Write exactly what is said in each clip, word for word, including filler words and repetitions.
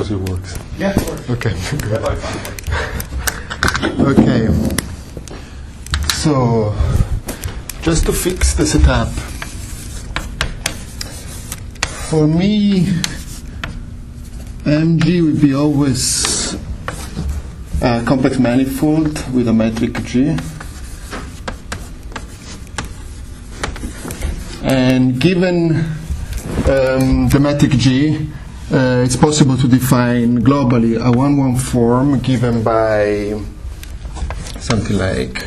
suppose it works. Yeah, it works. Okay, good. Yeah, Okay. So, just to fix the setup. For me, M G will be always a complex manifold with a metric G. And given um, the metric G, uh, it's possible to define globally a one one form given by something like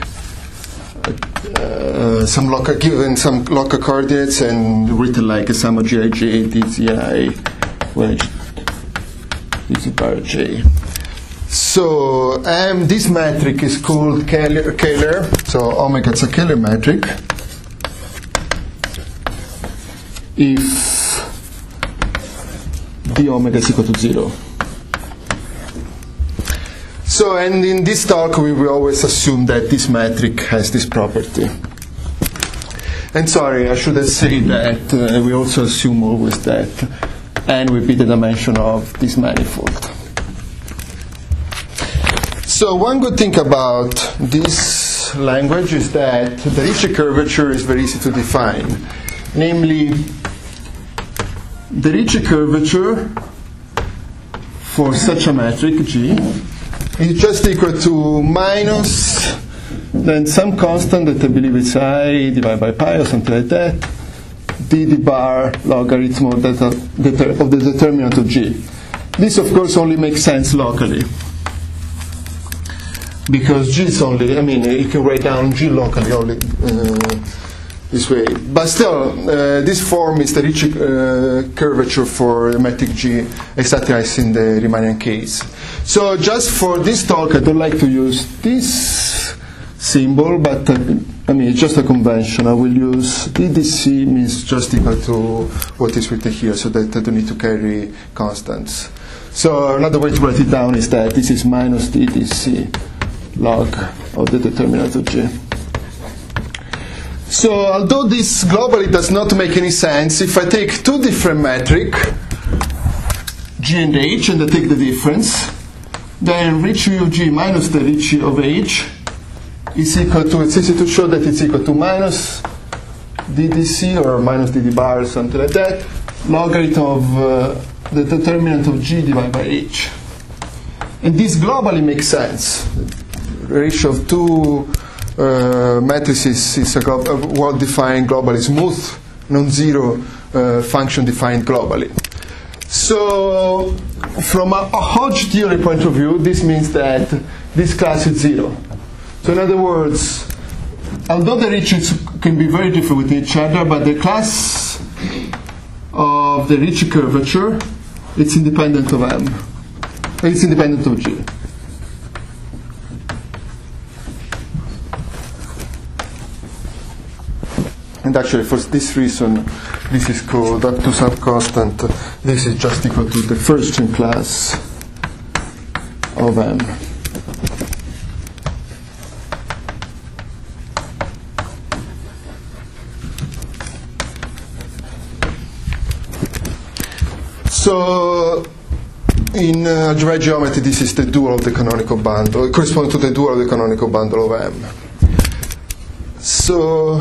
uh, some local, given some local coordinates and written like a sum of G I J, D Z I, where D Z bar J. So um, this metric is called Kähler, Kähler, so omega is a Kähler metric. If d omega is equal to zero. So, and in this talk we will always assume that this metric has this property. And sorry, I should have said that uh, we also assume always that n will be the dimension of this manifold. So one good thing about this language is that the Ricci curvature is very easy to define. Namely, the Ricci curvature for such a metric G is just equal to minus then some constant that I believe is I divided by pi or something like that, d d bar logarithm of, that, of the determinant of G. This of course only makes sense locally, because G is only, I mean, you can write down G locally only uh, this way. But still, uh, this form is the Ricci uh, curvature for metric G, exactly as in the Riemannian case. So just for this talk, I don't like to use this symbol, but uh, I mean, it's just a convention. I will use D D C means just equal to what is written here, so that I don't need to carry constants. So another way to write it down is that this is minus D D C log of the determinant of G. So although this globally does not make any sense, if I take two different metric, G and H, and I take the difference, then Ricci of G minus the Ricci of H is equal to, it's easy to show that it's equal to minus D D C or minus D D bar or something like that, logarithm of uh, the determinant of G divided by H. And this globally makes sense. The ratio of two Uh, matrices is a, glo a well-defined, globally smooth, non-zero uh, function defined globally. So, from a, a Hodge theory point of view, this means that this class is zero. So, in other words, although the Ricci's can be very different with each other, but the class of the Ricci curvature, it's independent of M. It's independent of G. And actually, for this reason, this is called up to some constant. This is just equal to the first string class of M. So, in uh, algebraic geometry, this is the dual of the canonical bundle. It corresponds to the dual of the canonical bundle of M. So,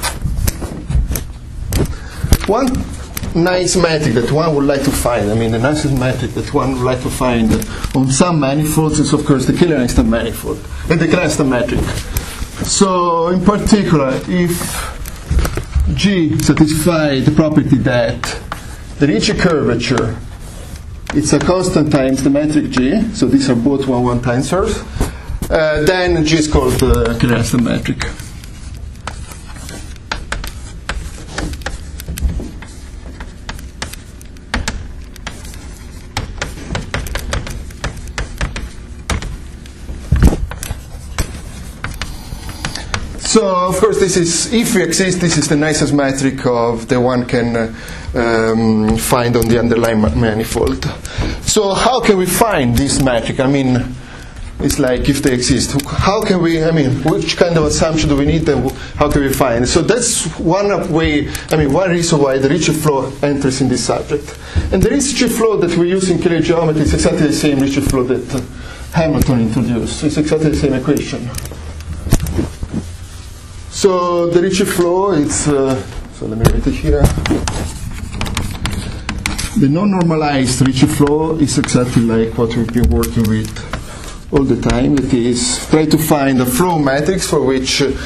one nice metric that one would like to find, I mean, the nicest metric that one would like to find on some manifolds is, of course, the Kähler-Einstein manifold, and the Kähler-Einstein metric. So, in particular, if G satisfies the property that the Ricci curvature, it's a constant times the metric G, so these are both one one tensors, uh, then G is called the Kähler-Einstein metric. So, of course, this is, if we exist, this is the nicest metric of the one can uh, um, find on the underlying ma manifold. So, how can we find this metric? I mean, It's like if they exist. How can we, I mean, which kind of assumption do we need and how can we find? So that's one way, I mean, one reason why the Ricci flow enters in this subject. And the Ricci flow that we use in Kähler geometry is exactly the same Ricci flow that uh, Hamilton introduced. It's exactly the same equation. So the Ricci flow, it's, uh, so let me write it here. The non-normalized Ricci flow is exactly like what we've been working with all the time. It is try to find a flow matrix for which uh,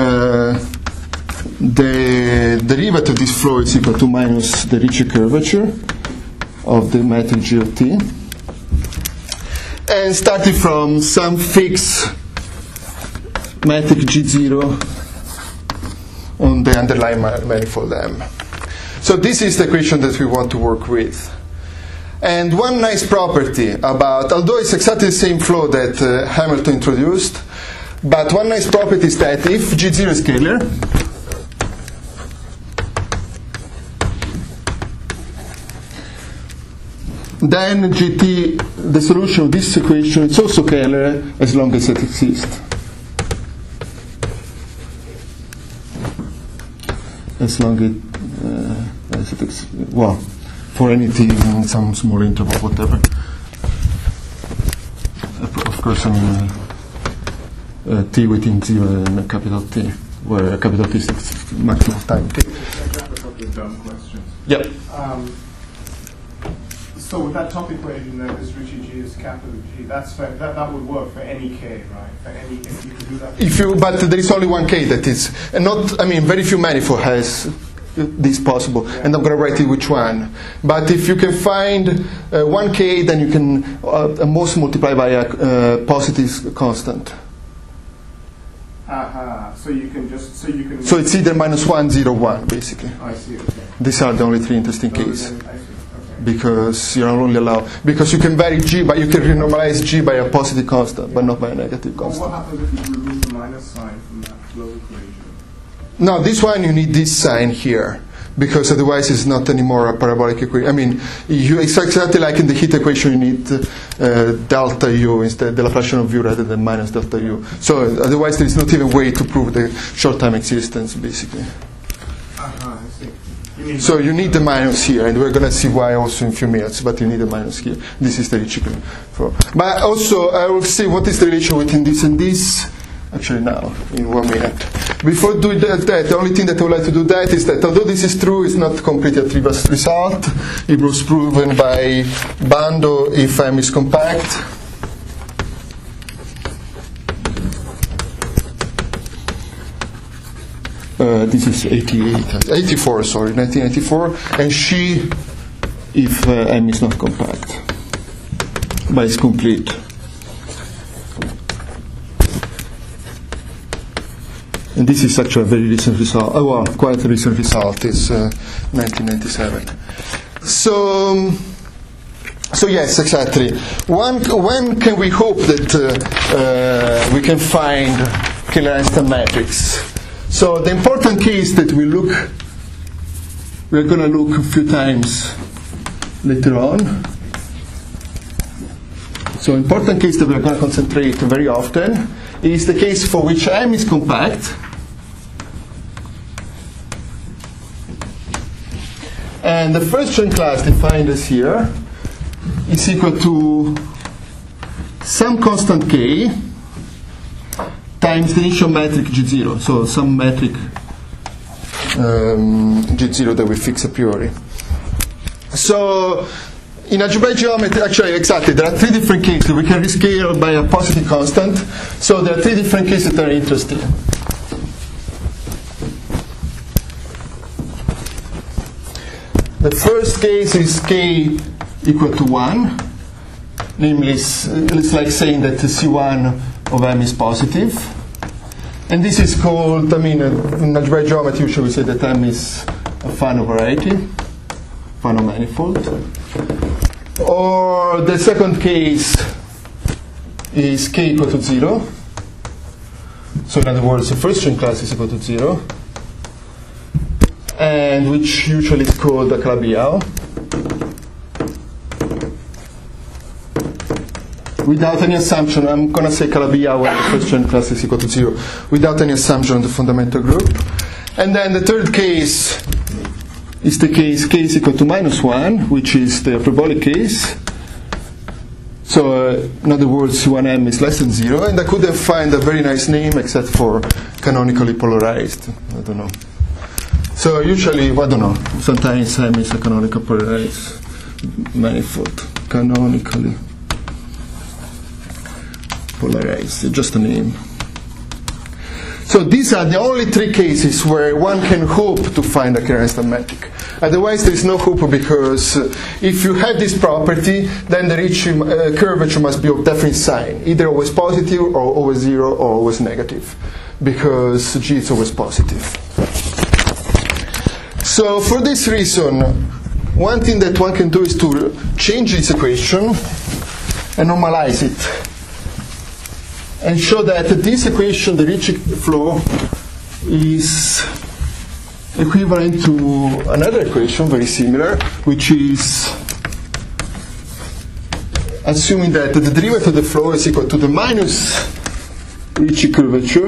the derivative of this flow is equal to minus the Ricci curvature of the matrix G of t. And starting from some fixed matrix G zero on the underlying manifold M. So this is the equation that we want to work with. And one nice property about, although it's exactly the same flow that uh, Hamilton introduced, but one nice property is that if G zero is scalar, then G T, the solution of this equation, is also scalar as long as it exists. As long as it, uh, as it exists. Well, for anything in some small interval, whatever. Of course, I mean, uh, uh, t within zero and capital T, where capital T is maximum time t. I have a couple of dumb questions. Yep. Um, so with that top equation, that this Ricci G is capital G. That's for, that that would work for any k, right? For any, if you could do that. If you, but there is only one k that is, and not. I mean, very few manifold has this possible, yeah. And I'm going to write it which one. But if you can find uh, one k, then you can uh, most multiply by a uh, positive constant. Uh-huh. So you can just so you can. So it's either minus one, zero, one, basically. I see. Okay. These are the only three interesting So cases. then, I see. Okay. Because you're only allowed, because you can vary G, but you can renormalize G by a positive constant, yeah. But not by a negative Well, constant. what happens if you remove the minus sign from that flow equation? Now, this one you need this sign here, because otherwise it's not anymore a parabolic equation. I mean, you, it's exactly like in the heat equation, you need uh, delta U instead, the Laplacian of U rather than minus delta U. So otherwise there is not even a way to prove the short-time existence, basically. Uh-huh, I see. You mean So you need the minus here, and we're going to see why also in a few minutes, but you need the minus here. This is the Ricci flow. But also, I will see what is the relation between this and this, actually now, in one minute. Before doing that, that, the only thing that I would like to do that is that although this is true, it's not completely a trivial result. It was proven by Bando if M is compact. Uh, this is eighty-eight, eighty-four, sorry, nineteen eighty-four, and she if uh, M is not compact, but it's complete. And this is actually a very recent result. Oh, well, quite a recent result. It's uh, nineteen ninety-seven. So, um, so yes, exactly. When, when can we hope that uh, uh, we can find Kähler-Einstein matrix? So the important case that we look, we're going to look a few times later on. So important case that we're going to concentrate very often is the case for which M is compact. And the first chain class defined as here is equal to some constant k times the initial metric G zero, so some metric um, G zero that we fix a priori. So in algebraic geometry, actually, exactly, there are three different cases. We can rescale by a positive constant. So there are three different cases that are interesting. The first case is k equal to one. Namely, it's like saying that C one of M is positive. And this is called, I mean, in algebraic geometry, usually we say that M is a Fano variety, Fano manifold. Or the second case is k equal to zero. So in other words, the first string class is equal to zero, and which usually is called a Calabi-Yau. without any assumption, I'm going to say Calabi-Yau when the first joint class is equal to zero, without any assumption on the fundamental group. And then the third case is the case k is equal to minus one, which is the hyperbolic case. So, uh, in other words, C one M is less than zero, and I couldn't find a very nice name except for canonically polarized. I don't know. So usually, I don't know, sometimes M is a canonical polarized manifold. Canonically polarized, just a name. So these are the only three cases where one can hope to find a Kerr-Einstein metric. Otherwise, there is no hope, because uh, if you have this property, then the Ricci uh, curvature must be of definite sign, either always positive or always zero or always negative, because G is always positive. So for this reason, one thing that one can do is to change this equation and normalize it, and show that this equation, the Ricci flow, is equivalent to another equation very similar, which is assuming that the derivative of the flow is equal to the minus Ricci curvature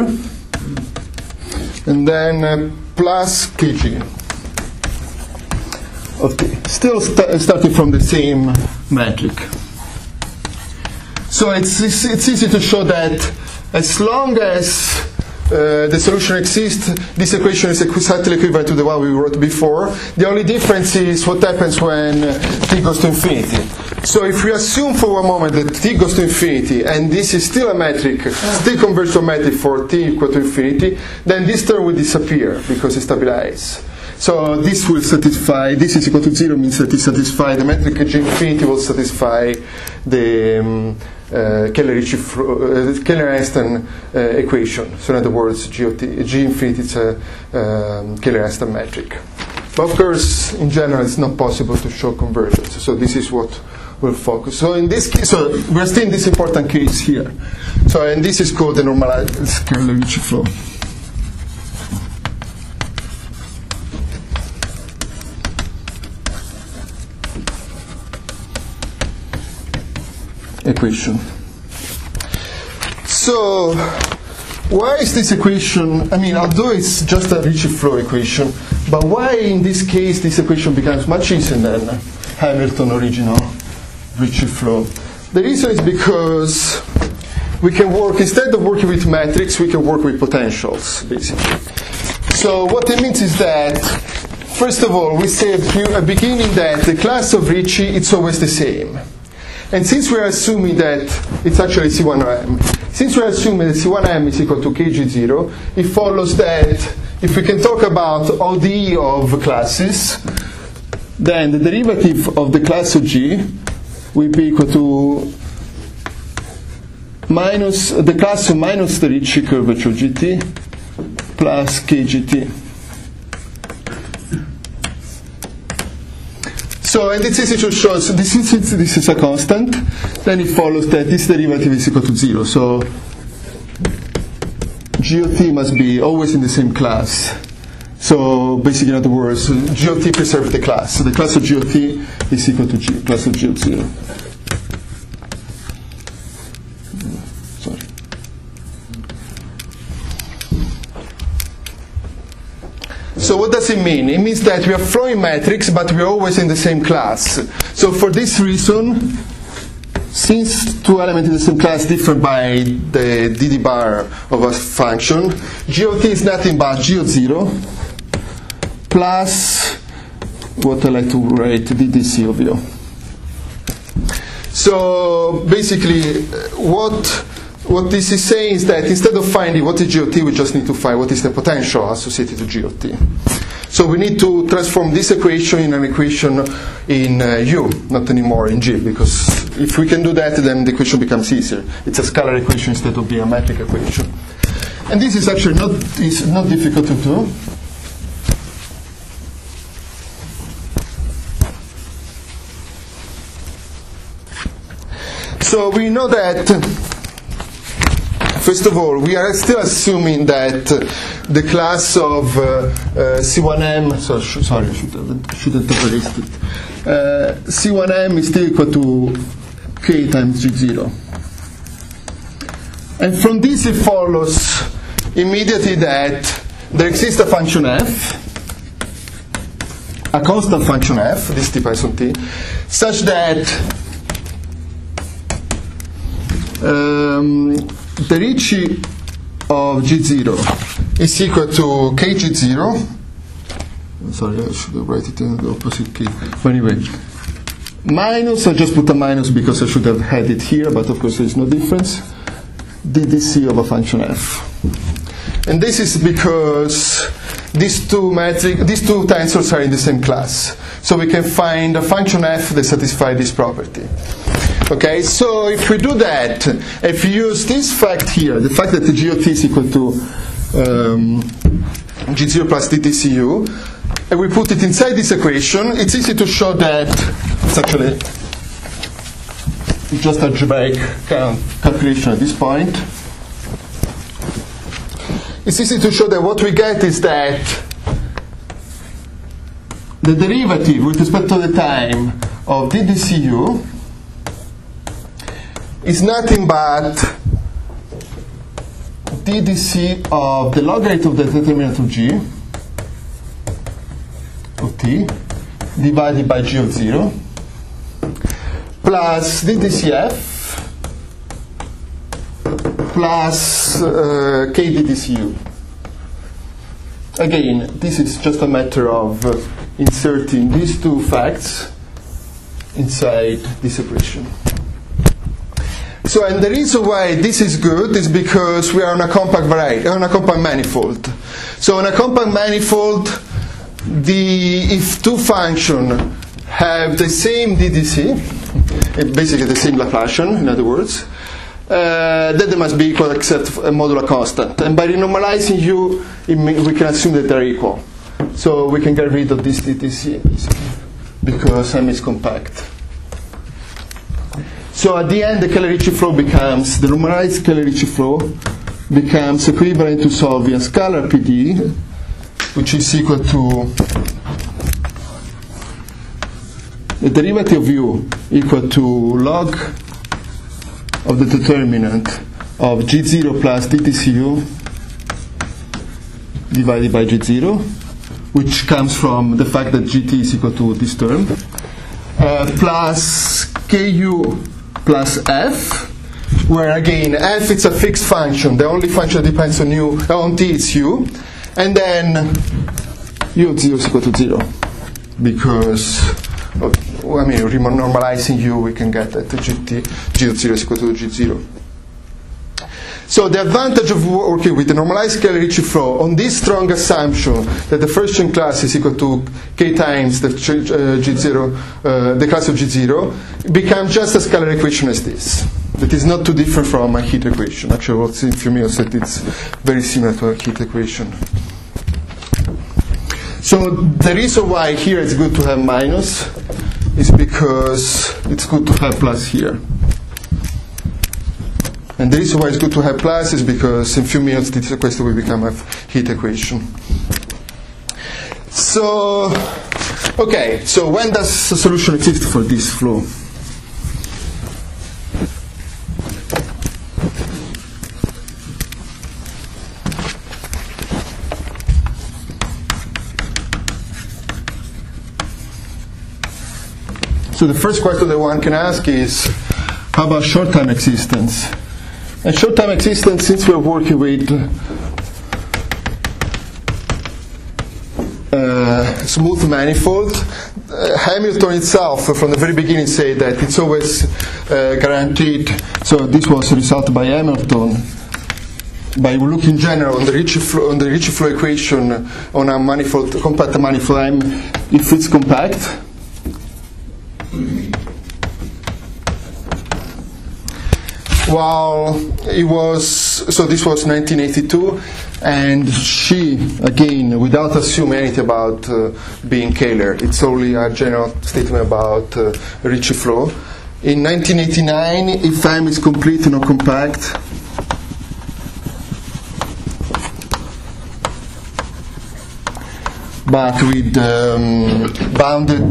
and then uh, plus kg of t, still st starting from the same metric. So it's, it's, it's easy to show that as long as uh, the solution exists, this equation is exactly equivalent to the one we wrote before. The only difference is what happens when uh, t goes to infinity. So if we assume for one moment that t goes to infinity, and this is still a metric, still converges to a metric for t equal to infinity, then this term will disappear because it stabilizes. So this will satisfy, this is equal to zero means that it satisfies the metric G infinity will satisfy the um, uh, Keller-Einstein uh, equation. So in other words, G, of t, G infinity is a um, Keller-Einstein metric. But of course, in general, it's not possible to show convergence. So this is what we'll focus. So in this case, so we're still in this important case here. So and this is called the normalized Keller-Ricci flow. Equation. So, why is this equation, I mean, although it's just a Ricci flow equation, but why in this case this equation becomes much easier than Hamilton original Ricci flow? The reason is because we can work, instead of working with metrics, we can work with potentials, basically. So what it means is that, first of all, we say at the beginning that the class of Ricci, it's always the same. And since we're assuming that it's actually C one M, since we're assuming that C one M is equal to K G zero, it follows that if we can talk about O D E of classes, then the derivative of the class of G will be equal to minus the class of minus the Ricci curvature G T plus K G T. So, and it's easy to show, so this is, this is a constant, then it follows that this derivative is equal to zero. So, G of t must be always in the same class. So, basically, in other words, G of t preserves the class. So, the class of G of t is equal to G, class of G of zero. Sorry. So what does it mean? It means that we are flowing metrics, but we are always in the same class. So for this reason, since two elements in the same class differ by the d d bar of a function, G of t is nothing but G of zero plus what I like to write d d c of zero. So basically, what What this is saying is that instead of finding what is G of t, we just need to find what is the potential associated to G of t. So we need to transform this equation in an equation in uh, U, not anymore in G, because if we can do that, then the equation becomes easier. It's a scalar equation instead of being a metric equation. And this is actually not, it's not difficult to do. So we know that, first of all, we are still assuming that the class of uh, uh, C one M, so sh sorry, I should have, shouldn't have erased it. Uh, C one M is still equal to K times G zero. And from this it follows immediately that there exists a function f, a constant function f, this t Python t, such that um, the Ricci of G zero is equal to K G zero. Sorry, I should write it in the opposite key. But anyway, minus, I just put a minus because I should have had it here, but of course there is no difference, d d c of a function f. And this is because these two metric, these two tensors are in the same class. So we can find a function f that satisfies this property. Okay, so if we do that, if we use this fact here, the fact that the G of t is equal to um, G zero plus d T C U, and we put it inside this equation, it's easy to show that it's actually just algebraic calculation at this point. It's easy to show that what we get is that the derivative with respect to the time of d D C U is nothing but d d c of the logarithm of the determinant of g of t divided by g of zero plus d d c f plus uh, k d d c u. Again, this is just a matter of uh, inserting these two facts inside this equation. So, and the reason why this is good is because we are on a compact variety, on a compact manifold. So, on a compact manifold, the if two functions have the same D D C, basically the same Laplacian, in other words, uh, then they must be equal except a modular constant. And by renormalizing U, it may, we can assume that they're equal. So we can get rid of this D D C because M is compact. So at the end, the Cayley-Ritchie flow becomes, the normalized Cayley-Ritchie flow becomes equivalent to solving a scalar P D, which is equal to the derivative of U equal to log of the determinant of G zero plus D T C U divided by G zero, which comes from the fact that G T is equal to this term, uh, plus K U plus F, where again F is a fixed function. The only function that depends on U on T is U, and then U of zero is equal to zero, because I mean, normalizing U, we can get that G T G of zero is equal to G zero. So the advantage of working with the normalized Cayley-Ritchie flow on this strong assumption that the first chain class is equal to k times the uh, G zero, uh, the class of G zero, becomes just a scalar equation as this. That is not too different from a heat equation. Actually, what's in Fermi's that it's very similar to a heat equation. So the reason why here it's good to have minus is because it's good to have plus here. And the reason why it's good to have plus is because in a few minutes this equation will become a heat equation. So, okay, so when does a solution exist for this flow? So the first question that one can ask is, how about short-time existence? And short-time existence, since we're working with uh, smooth manifold, uh, Hamilton itself, from the very beginning, said that it's always uh, guaranteed. So this was a result by Hamilton. By looking in general on the Ricci flow, on the Ricci flow equation on a manifold, compact manifold M, if it's compact. While it was, so this was nineteen eighty-two, and she, again, without assuming anything about uh, being Kähler, it's only a general statement about uh, Ricci flow. In nineteen eighty-nine, if M is complete and not compact, but with um, bounded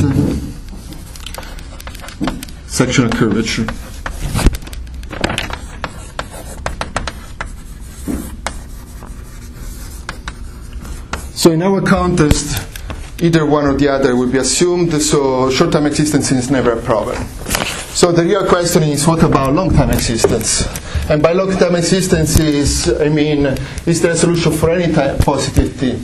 sectional curvature. So in our context, either one or the other will be assumed, so short-time existence is never a problem. So the real question is, what about long-time existence? And by long-time existence is, I mean, is there a solution for any time positive t?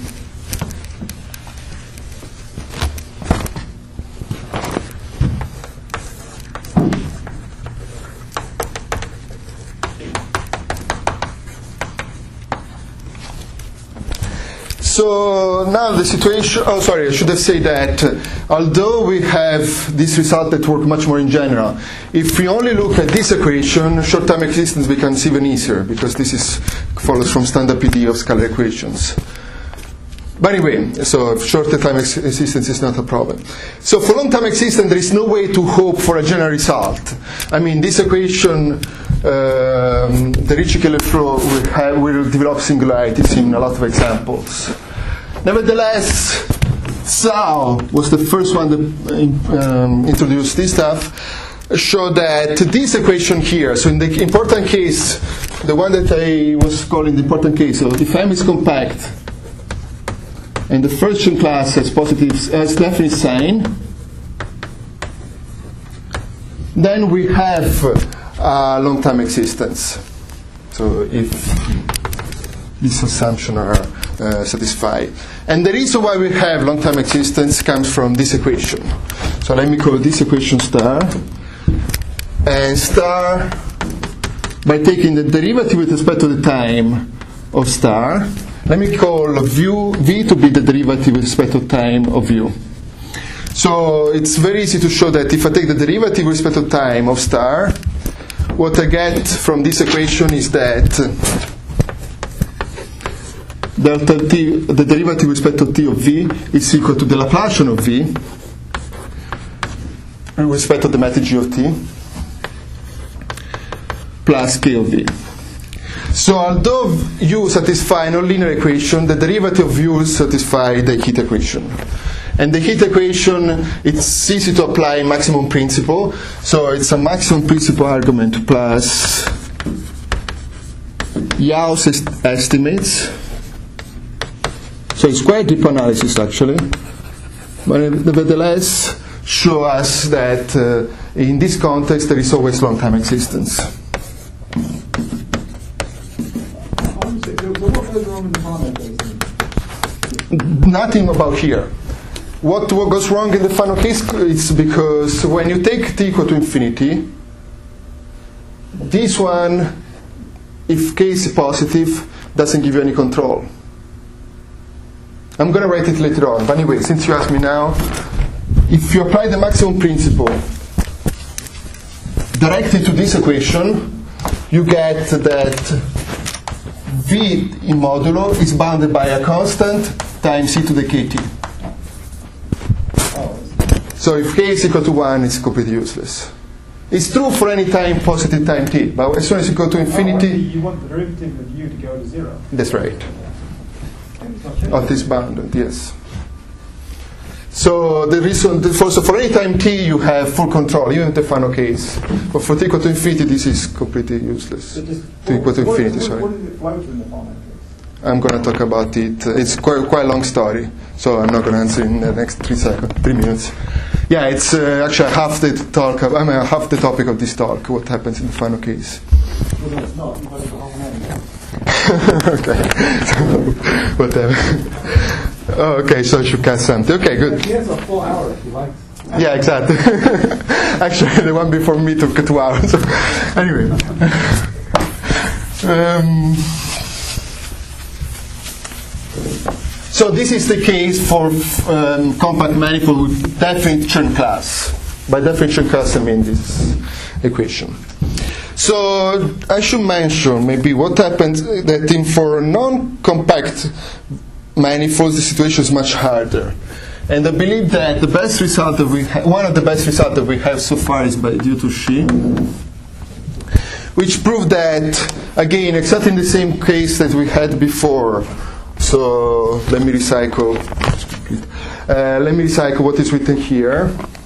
So now the situation, oh sorry, I should have said that uh, although we have this result that works much more in general, if we only look at this equation, short-time existence becomes even easier, because this is follows from standard P D E of scalar equations. But anyway, so short-time ex existence is not a problem. So for long-time existence, there is no way to hope for a general result. I mean, this equation, um, the Ricci-Keeler flow will, have, will develop singularities in a lot of examples. Nevertheless, Zhao was the first one that um, introduced this stuff, showed that this equation here, so in the important case, the one that I was calling the important case, so if M is compact, and the first class has positive, has definite sign, then we have a long-time existence. So if these assumptions are uh, satisfied. And the reason why we have long-time existence comes from this equation. So let me call this equation star. And star, by taking the derivative with respect to the time of star, let me call v, v to be the derivative with respect to time of u. So it's very easy to show that if I take the derivative with respect to time of star, what I get from this equation is that delta t, the derivative with respect to t of v is equal to the Laplacian of v with respect to the matrix G of t plus k of v. So although u satisfies a nonlinear equation, the derivative of u satisfies the heat equation. And the heat equation, it's easy to apply maximum principle. So it's a maximum principle argument plus Yau's est estimates. So it's quite deep analysis actually. But nevertheless, show us that uh, in this context there is always long-time existence. Nothing about here. What, what goes wrong in the final case is because when you take t equal to infinity, this one, if k is positive, doesn't give you any control. I'm going to write it later on. But anyway, since you ask me now, if you apply the maximum principle directly to this equation, you get that v in modulo is bounded by a constant times e to the kt. So if k is equal to one, it's completely useless. It's true for any time positive time t, but as soon as you go to infinity... Oh, you want the derivative of u to go to zero. That's right. Of this bounded, yes. So the reason, for, so for any time t, you have full control, even in the final case. But for t equal to infinity, this is completely useless. So just, t equal to what, infinity, what, sorry. What did it float in the final case? I'm going to talk about it. It's quite, quite a long story, so I'm not going to answer in the next three seconds, three minutes. Yeah, it's uh, actually half the talk. Of, I mean, half the topic of this talk. What happens in the final case? Well, no, it's not. You got it wrong end. Okay, whatever. Oh, okay, so I should cut something. Okay, good. He has a full hour if you like. Yeah, exactly. Actually, the one before me took two hours. Anyway. Um, so this is the case for um, compact manifold with definite Chern class. By definite Chern class, I mean this equation. So I should mention maybe what happens that in for non-compact manifolds the situation is much harder. And I believe that the best result that we ha one of the best results that we have so far is by due to Xi, which proved that again exactly in the same case that we had before. So let me recycle. Uh, let me recycle what is written here.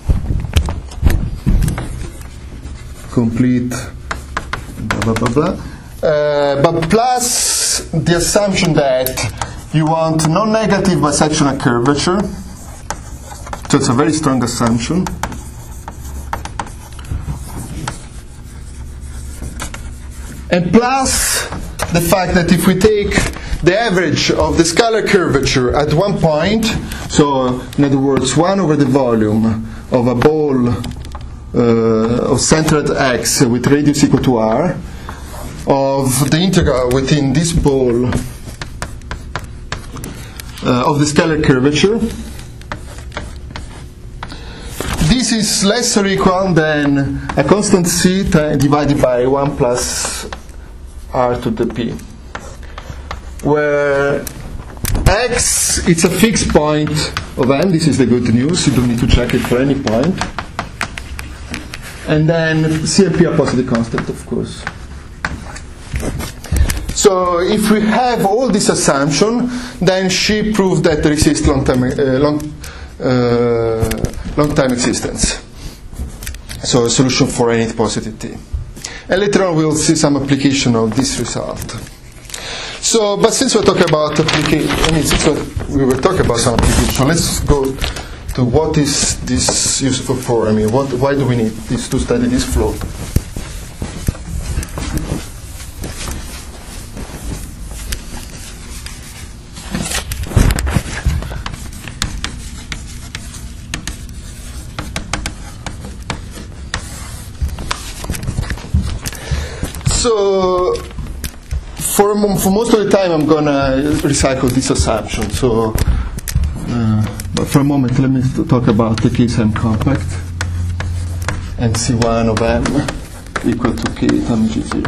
Complete. Blah blah blah blah. Uh, but plus the assumption that you want non-negative bisectional curvature. So it's a very strong assumption. And plus the fact that if we take the average of the scalar curvature at one point, so in other words, one over the volume of a ball uh, of center at x with radius equal to r, of the integral within this ball uh, of the scalar curvature, this is less or equal than a constant c divided by one plus r to the p, where x, it's a fixed point of n. This is the good news. You don't need to check it for any point. And then c and p are positive constant, of course. So if we have all this assumption, then she proved that there exists long time, uh, long, uh, long time existence. So a solution for any positive t. And later on we'll see some application of this result. So, but since we're talking about application, I mean, since we were talking about some application, let's go to what is this useful for. I mean, what, why do we need this to study this flow? So, for, for most of the time, I'm going to recycle this assumption. So, uh, but for a moment, let me talk about the case M compact and C one of M equal to K times G zero.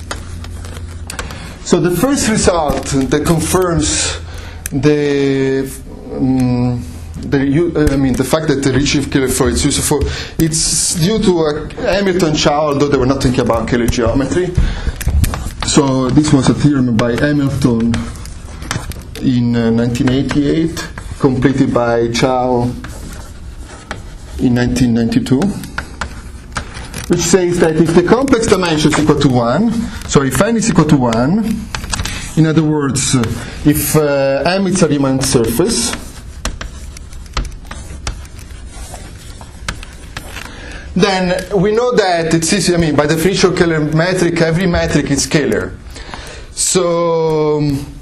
So, the first result that confirms the um, The, I mean, the fact that the Ricci Kähler flow is useful, it's due to uh, Hamilton Chow, although they were not thinking about Kähler geometry. So this was a theorem by Hamilton in uh, nineteen eighty-eight, completed by Chow in nineteen ninety-two, which says that if the complex dimension is equal to one, so if n is equal to one, in other words, if uh, M is a Riemann surface, then we know that it's easy. I mean, by definition of Kähler metric, every metric is scalar. So,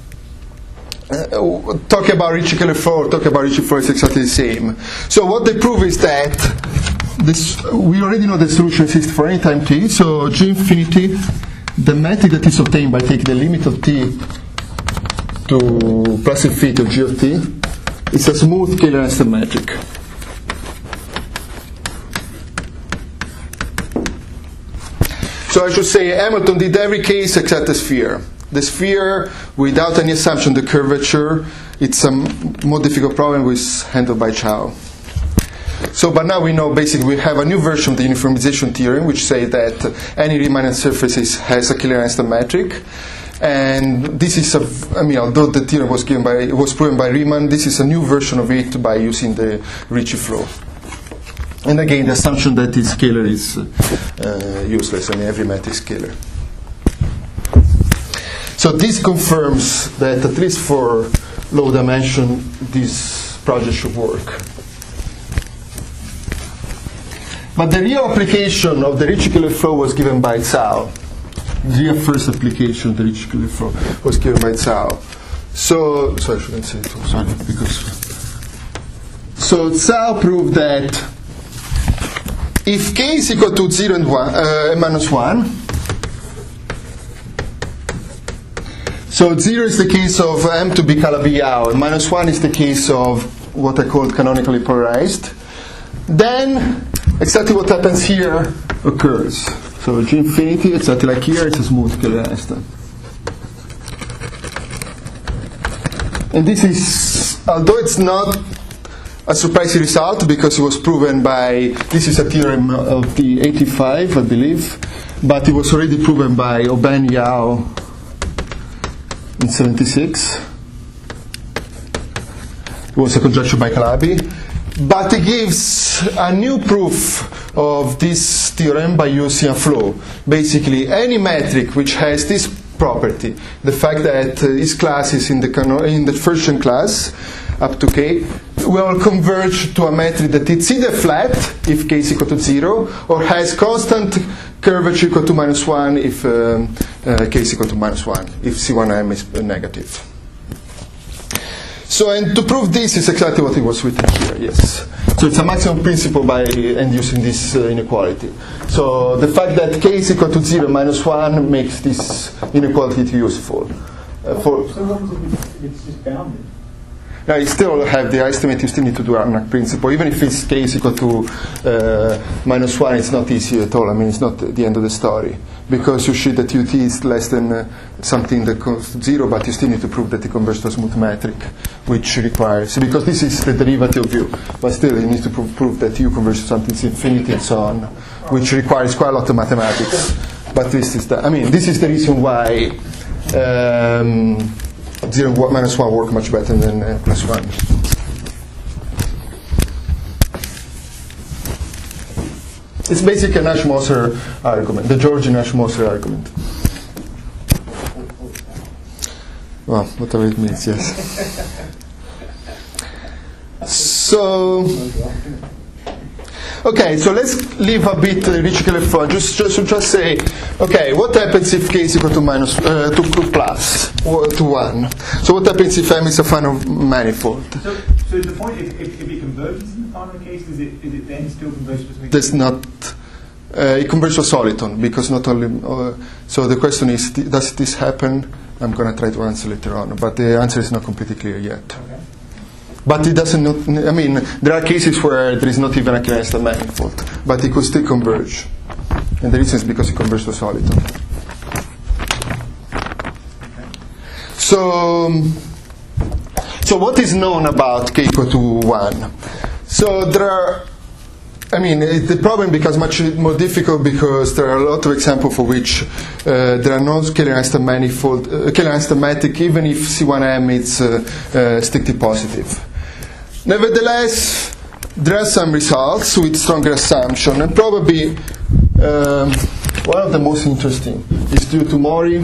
uh, talk about Ricci Kähler flow, talk about Ricci flow is exactly the same. So, what they prove is that this, we already know the solution exists for any time t. So, G infinity, the metric that is obtained by taking the limit of t to plus infinity of G of t, is a smooth Kähler-Einstein metric. So I should say Hamilton did every case except the sphere. The sphere, without any assumption, the curvature, it's a more difficult problem, was handled by Chow. So, but now we know basically we have a new version of the uniformization theorem, which says that any Riemann surface has a Kähler-Einstein metric. And this is a, I mean, although the theorem was given by, was proven by Riemann, this is a new version of it by using the Ricci flow. And again, the assumption that it's scalar is uh, useless. I mean, every metric is scalar. So this confirms that at least for low dimension, this project should work. But the real application of the Ricci Kähler flow was given by Cao. The real first application of the Ricci Kähler flow was given by Cao. So, so I shouldn't say it. Sorry, because so Cao proved that if k is equal to zero and one, uh, minus one, so zero is the case of M to be Calabi-Yau, and minus one is the case of what I call canonically polarized, then exactly what happens here occurs. So G infinity, exactly like here, it's a smooth Kähler-Einstein. And this is, although it's not a surprising result because it was proven by, this is a theorem of the eighty-five, I believe, but it was already proven by Aubin Yau in seventy-six. It was a conjecture by Calabi. But it gives a new proof of this theorem by using a flow. Basically, any metric which has this property. The fact that uh, its class is in the, in the Furtian class, up to k, will converge to a metric that it's either flat, if k is equal to zero, or has constant curvature equal to minus one if um, uh, k is equal to minus one, if C one M is negative. So, and to prove this is exactly what it was written here, yes. So it's a maximum principle by inducing this uh, inequality. So the fact that k is equal to zero minus one makes this inequality useful. Uh, for so what was it if it's just bounded? Now you still have the estimate, you still need to do Harnack principle. Even if it's k is equal to uh, minus one, it's not easy at all. I mean, it's not the end of the story. Because you see that ut is less than uh, something that goes to zero, but you still need to prove that it converges to a smooth metric, which requires, because this is the derivative of u, but still you need to prove, prove that u converges to something to infinity and so on, which requires quite a lot of mathematics. But this is the, I mean, this is the reason why um, zero minus one work much better than uh, plus one. It's basically a Nash-Moser argument, the Georgi Nash-Moser argument. Well, whatever it means, yes. So, okay, so let's leave a bit uh, Ricci-Caillet-Freund. Just, just to just say, okay, what happens if k is equal to minus uh, to plus or to one? So what happens if m is a final manifold? So, so is the point if, if, if it converges in the final case, is it is it then still converges between? That's not. Uh, it converges to soliton because not only. Uh, so the question is, does this happen? I'm going to try to answer later on, but the answer is not completely clear yet. Okay. But it doesn't. Not, I mean, there are cases where there is not even a Klein-Einstein manifold, but it could still converge, and the reason is because it converges to soliton. So, so what is known about k equal to one? So there are. I mean, it, the problem becomes much more difficult because there are a lot of examples for which uh, there are no Klein-Einstein manifold, uh, Klein-Einstein metric, even if C one M is uh, uh, strictly positive. Nevertheless, there are some results with stronger assumption, and probably um, one of the most interesting is due to Mori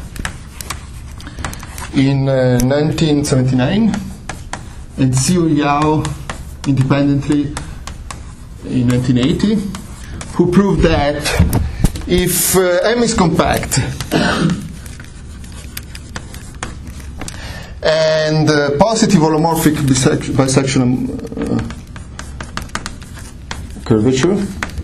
in uh, nineteen seventy-nine and Xiu Yao independently in nineteen eighty, who proved that if uh, M is compact and uh, positive holomorphic bisect- bisectional uh, curvature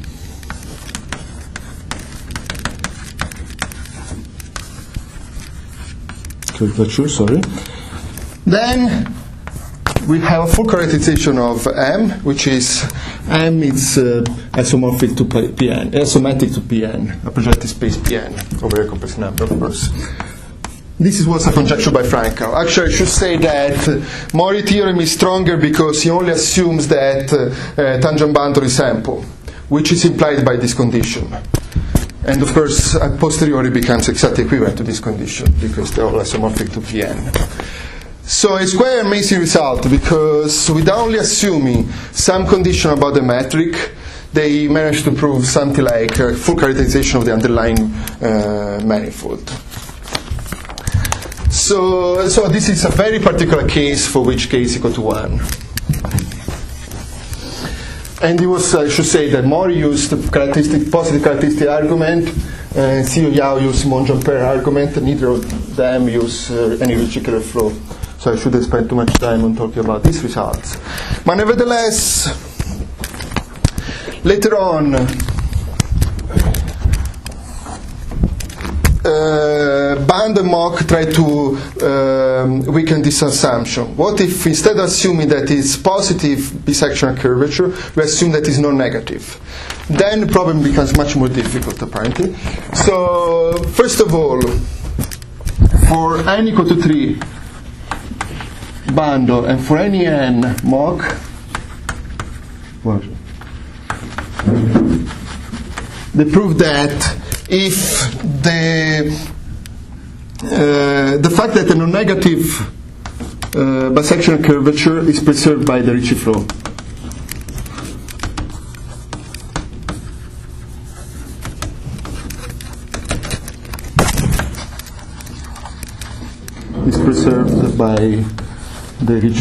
curvature, sorry, then we have a full characterization of M, which is M is uh, isomorphic to Pn, isometric to Pn, a projective space Pn over a complex number, of course. This was a conjecture by Frankel. Actually, I should say that uh, Mori theorem is stronger because he only assumes that uh, uh, tangent boundary sample, which is implied by this condition. And of course, a posteriori becomes exactly equivalent to this condition because they're all isomorphic to Pn. So it's quite an amazing result because without only assuming some condition about the metric, they managed to prove something like a full characterization of the underlying uh, manifold. So, so this is a very particular case for which k is equal to one. And it was, I should say, that Mori used the characteristic, positive characteristic argument, and Xiu Yao used Monge-Ampere argument, and neither of them use uh, any Ricci-Caillet flow. So I shouldn't spend too much time on talking about these results. But nevertheless, later on, uh, Band and Mok tried to um, weaken this assumption. What if instead of assuming that it's positive bisectional curvature, we assume that it's non-negative? Then the problem becomes much more difficult, apparently. So, first of all, for n equal to three, Bando, and for any n Mok, what? They prove that if the uh, the fact that the non-negative uh, bisectional curvature is preserved by the Ricci flow. is preserved by the Ricci